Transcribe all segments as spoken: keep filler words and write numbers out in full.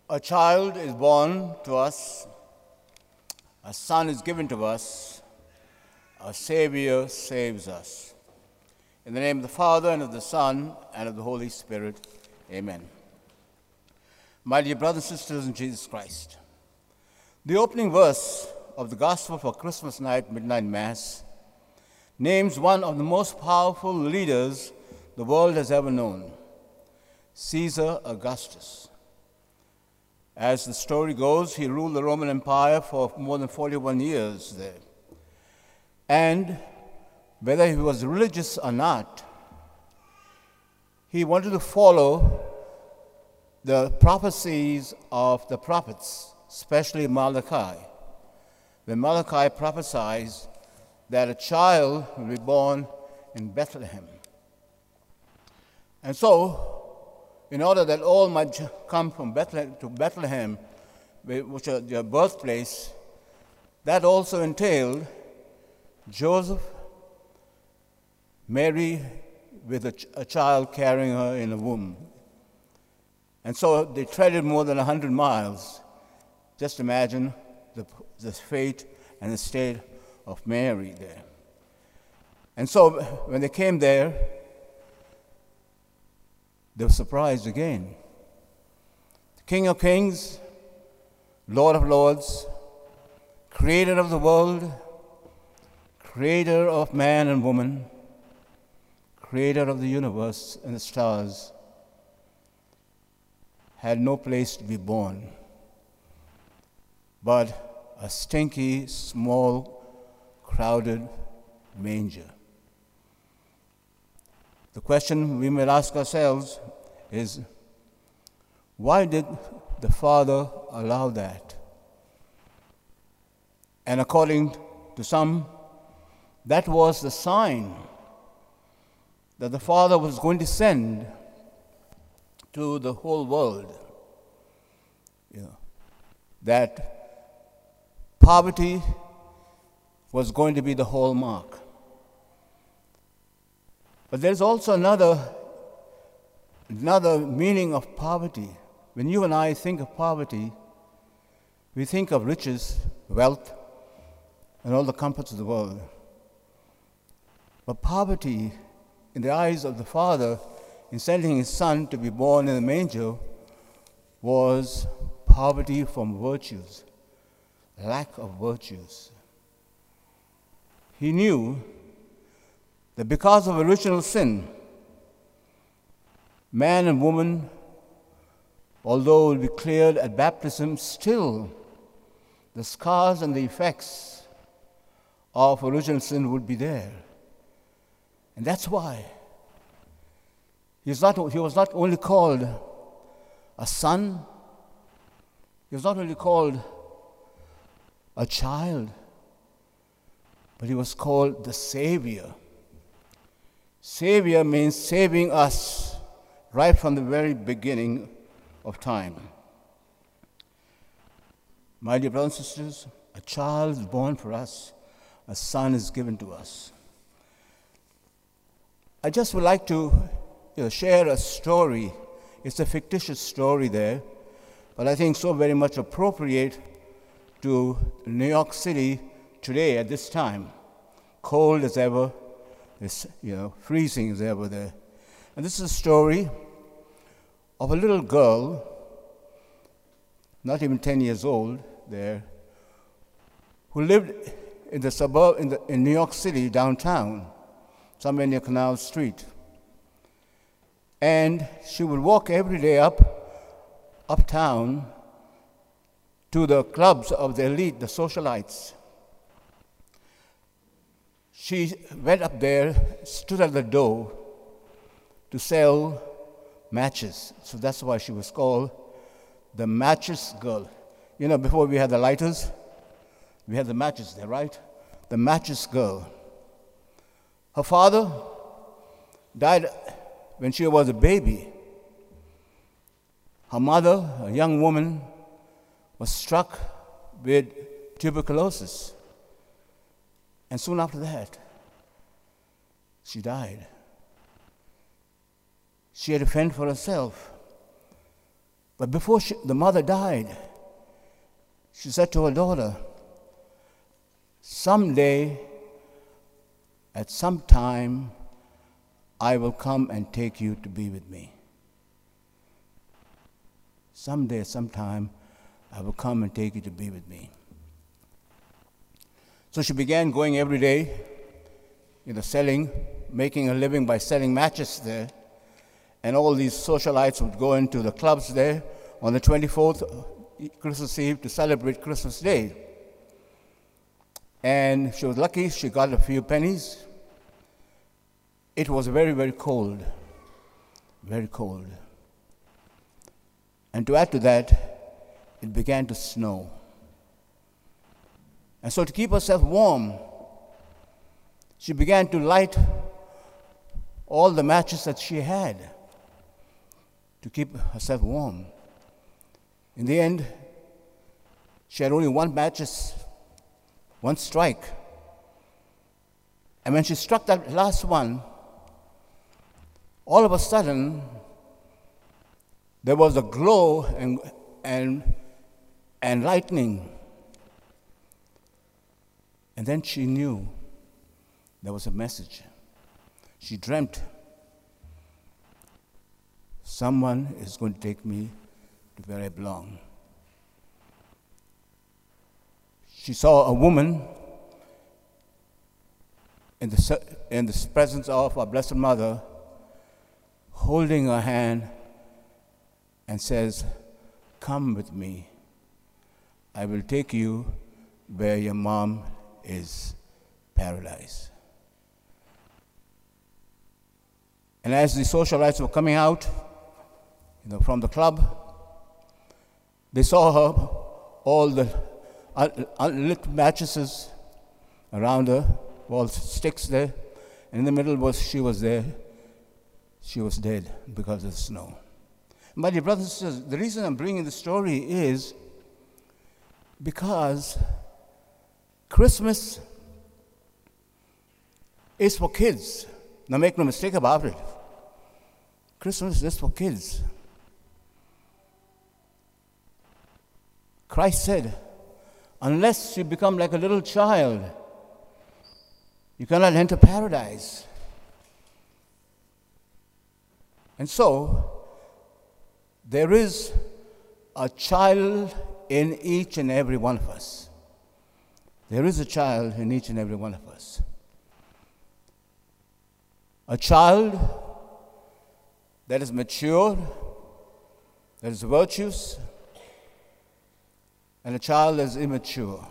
A child is born to us, a son is given to us, a Savior saves us. In the name of the Father, and of the Son, and of the Holy Spirit, amen. My dear brothers and sisters in Jesus Christ, the opening verse of the Gospel for Christmas night, Midnight Mass, names one of the most powerful leaders the world has ever known, Caesar Augustus. As the story goes, he ruled the Roman Empire for more than forty-one years there. And whether he was religious or not, he wanted to follow the prophecies of the prophets, especially Malachi. When Malachi prophesies that a child will be born in Bethlehem. And so, in order that all might come from Bethlehem to Bethlehem, which is their birthplace, that also entailed Joseph, Mary with a, ch- a child carrying her in a womb. And so they treaded more than one hundred miles. Just imagine the, the fate and the state of Mary there. And so when they came there, they were surprised again. The King of Kings, Lord of Lords, Creator of the world, Creator of man and woman, Creator of the universe and the stars, had no place to be born, but a stinky, small, crowded manger. The question we may ask ourselves is, why did the Father allow that? And according to some, that was the sign that the Father was going to send to the whole world. You know, that poverty was going to be the hallmark. But there's also another, another meaning of poverty. When you and I think of poverty, we think of riches, wealth, and all the comforts of the world. But poverty, in the eyes of the Father, in sending his Son to be born in the manger, was poverty from virtues, lack of virtues. He knew that because of original sin, man and woman, although will be cleared at baptism, still the scars and the effects of original sin would be there. And that's why he was not, he was not only called a son, he was not only called a child, but he was called the Savior. Savior means saving us right from the very beginning of time. My dear brothers and sisters, a child is born for us, a son is given to us. I just would like to you know, share a story. It's a fictitious story there, but I think so very much appropriate to New York City today at this time. Cold as ever. It's, you know, freezing as ever there. And this is a story of a little girl, not even ten years old there, who lived in the suburb, in, the, in New York City, downtown, somewhere near Canal Street. And she would walk every day up, uptown, to the clubs of the elite, the socialites. She went up there, stood at the door to sell matches. So that's why she was called the matches girl. You know, before we had the lighters, we had the matches there, right? The matches girl. Her father died when she was a baby. Her mother, a young woman, was struck with tuberculosis. And soon after that, she died. She had to fend for herself. But before she, the mother died, she said to her daughter, someday, at some time, I will come and take you to be with me. Someday, sometime, I will come and take you to be with me. So she began going every day, you know, selling, making a living by selling matches there. And all these socialites would go into the clubs there on the twenty-fourth, Christmas Eve, to celebrate Christmas Day. And she was lucky, she got a few pennies. It was very, very cold, very cold. And to add to that, it began to snow. And so to keep herself warm, she began to light all the matches that she had to keep herself warm. In the end, she had only one matches, one strike. And when she struck that last one, all of a sudden, there was a glow and, and, and lightning. And then she knew there was a message. She dreamt, someone is going to take me to where I belong. She saw a woman in the, in the presence of our Blessed Mother holding her hand and says, come with me. I will take you where your mom is, paradise. And as the socialites were coming out, you know, from the club, they saw her, all the unlit mattresses around her, all sticks there, and in the middle was she was there. She was dead because of the snow. My dear brothers and sisters, the reason I'm bringing the story is because Christmas is for kids. Now make no mistake about it. Christmas is for kids. Christ said, unless you become like a little child, you cannot enter paradise. And so, there is a child in each and every one of us. There is a child in each and every one of us. A child that is mature, that is virtuous, and a child that is immature.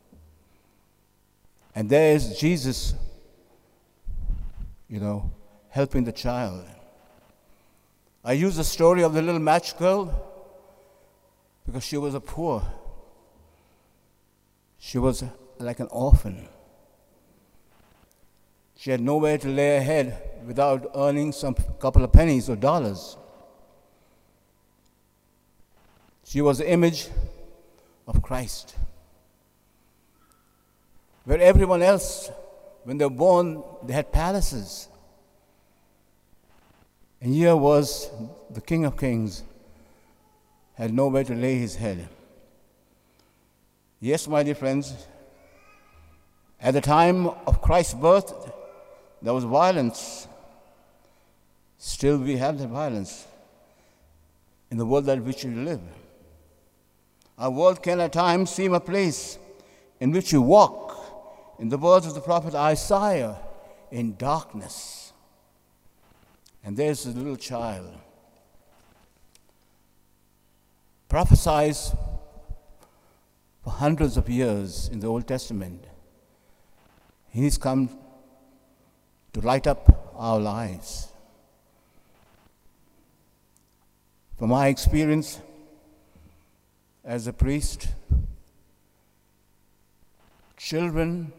And there is Jesus, you know, helping the child. I use the story of the little match girl because she was a poor. She was like an orphan. She had nowhere to lay her head without earning some couple of pennies or dollars. She was the image of Christ. Where everyone else, when they were born, they had palaces. And here was the King of Kings, had nowhere to lay his head. Yes, my dear friends, at the time of Christ's birth, there was violence. Still we have that violence in the world in which we live. Our world can at times seem a place in which we walk, in the words of the prophet Isaiah, in darkness. And there's a little child, prophesies for hundreds of years in the Old Testament. He's come to light up our lives. From my experience as a priest, children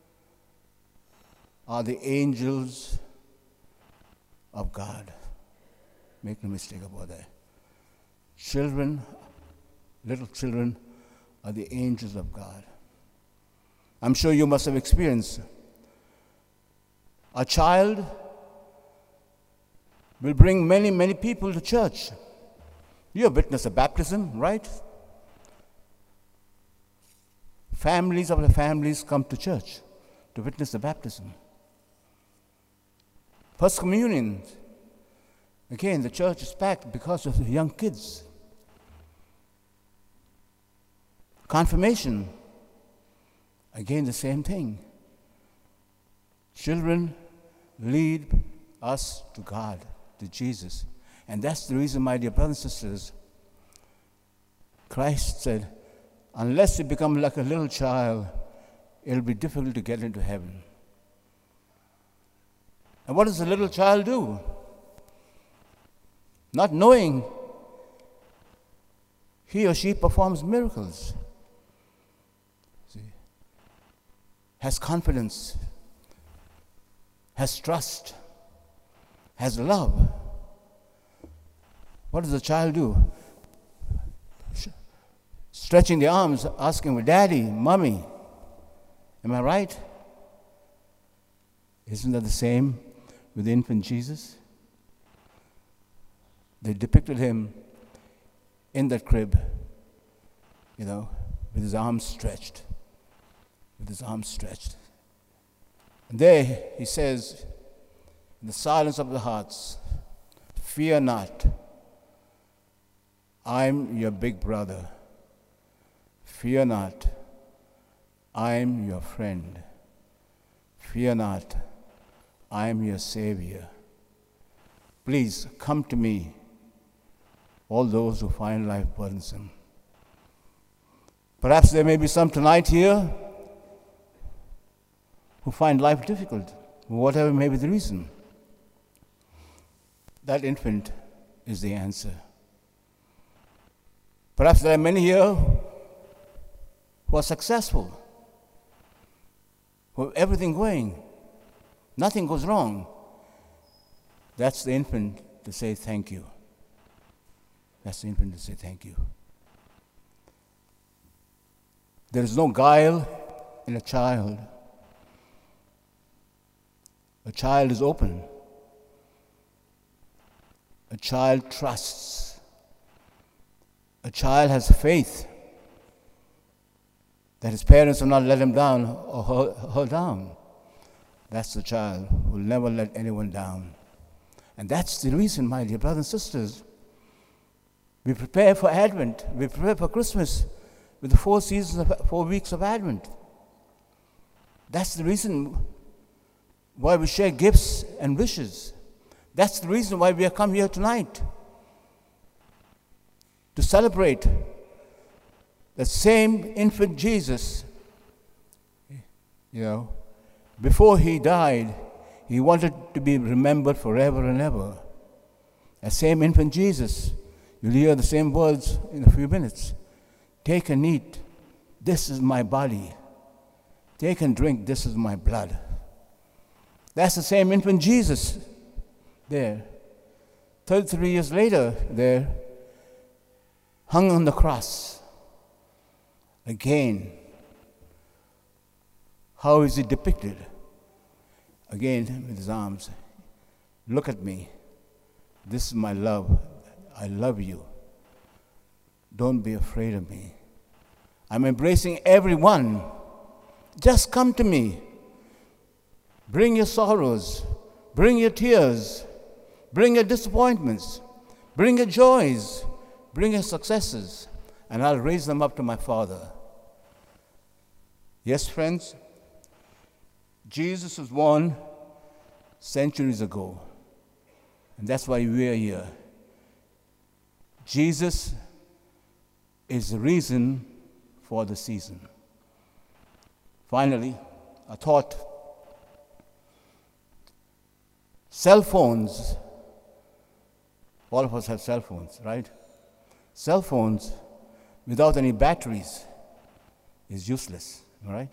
are the angels of God. Make no mistake about that. Children, little children, are the angels of God. I'm sure you must have experienced. A child will bring many, many people to church. You have witnessed a baptism, right? Families of the families come to church to witness the baptism. First communion, again, the church is packed because of the young kids. Confirmation, again, the same thing. Children lead us to God, to Jesus. And that's the reason, my dear brothers and sisters, Christ said, unless you become like a little child, it'll be difficult to get into heaven. And what does a little child do? Not knowing, he or she performs miracles. See? Has confidence, has trust, has love. What does the child do? Stretching the arms, asking, Daddy, Mommy, am I right? Isn't that the same with the infant Jesus? They depicted him in that crib, you know, with his arms stretched, with his arms stretched. And there he says, in the silence of the hearts, fear not, I'm your big brother. Fear not, I'm your friend. Fear not, I'm your Savior. Please come to me, all those who find life burdensome. Perhaps there may be some tonight here who find life difficult, whatever may be the reason. That infant is the answer. Perhaps there are many here who are successful, who have everything going, nothing goes wrong. That's the infant to say thank you. That's the infant to say thank you. There is no guile in a child. A child is open. A child trusts. A child has faith that his parents will not let him down or her, her down. That's the child who will never let anyone down. And that's the reason, my dear brothers and sisters, we prepare for Advent. We prepare for Christmas with the four seasons, of, four weeks of Advent. That's the reason why we share gifts and wishes. That's the reason why we have come here tonight, to celebrate the same infant Jesus. You know, before he died, he wanted to be remembered forever and ever. The same infant Jesus. You'll hear the same words in a few minutes. Take and eat. This is my body. Take and drink. This is my blood. That's the same infant Jesus there. thirty-three years later, there, hung on the cross. Again, how is he depicted? Again, with his arms. Look at me. This is my love. I love you. Don't be afraid of me. I'm embracing everyone. Just come to me. Bring your sorrows. Bring your tears. Bring your disappointments. Bring your joys. Bring your successes. And I'll raise them up to my Father. Yes, friends, Jesus was born centuries ago. And that's why we are here. Jesus is the reason for the season. Finally, a thought. Cell phones. All of us have cell phones, right? Cell phones without any batteries is useless, right?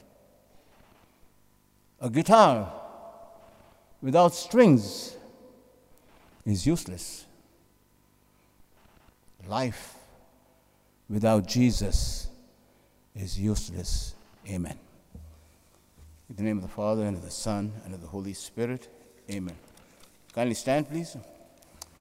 A guitar without strings is useless. Life without Jesus is useless. Amen. In the name of the Father, and of the Son, and of the Holy Spirit. Amen. Kindly stand, please.